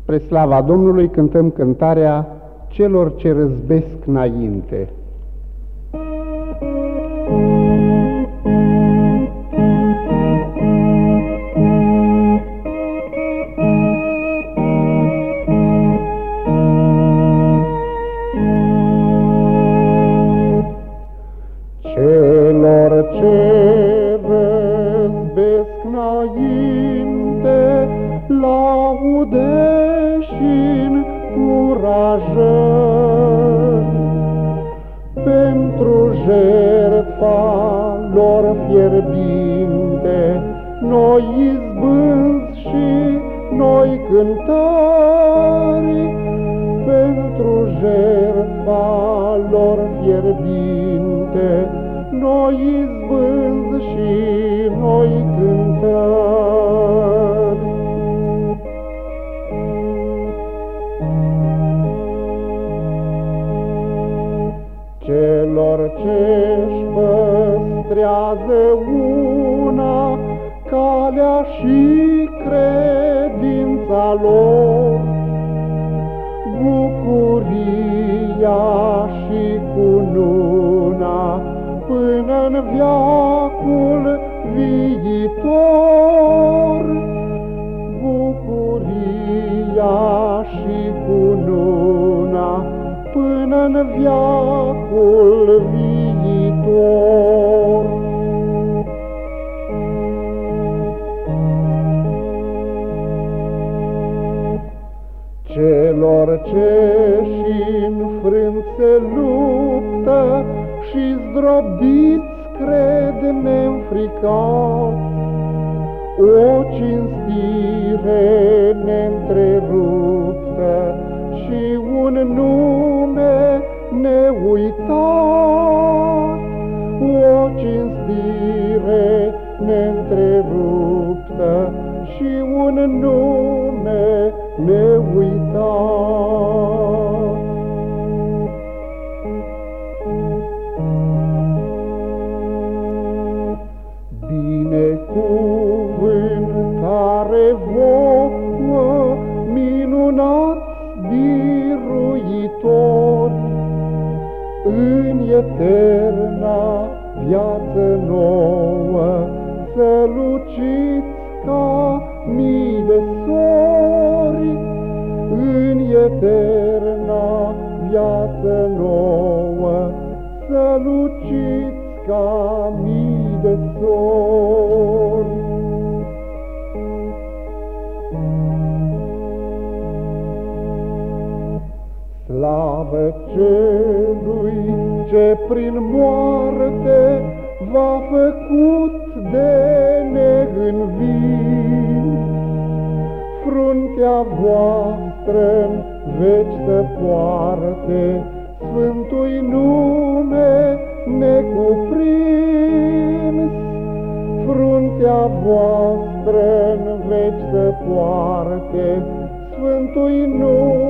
Spre slava Domnului cântăm cântarea Celor ce răzbesc înainte. Celor ce răzbesc înainte, laude și încurajări pentru jertfa lor fierbinte, noi izbânzi și noi cântări, pentru jertfa lor fierbinte, noi izbânzi și noi cântări. Celor ce-și păstrează una calea și credința lor, bucuria și cununa până-n veacul viitor, bucuria și cununa până-n veacul viitor. Celor ce-și înfrânt se luptă și zdrobiți cred neînfricați, o cinstire neîntreruptă și un nume neuitat, o cinstire neîntreruptă și un nume neuitat. Binecuvântare vouă, minunați biruitori, în eterna viață nouă, să luciți ca mii de sori, în eterna viață nouă, să luciți ca mii de sori. Slavă celui ce prin moarte v-a făcut de neînvins, fruntea voastră-n veci să poarte, Sfântul-i nume necuprins, fruntea voastră-n veci să poarte, Sfântul-i nume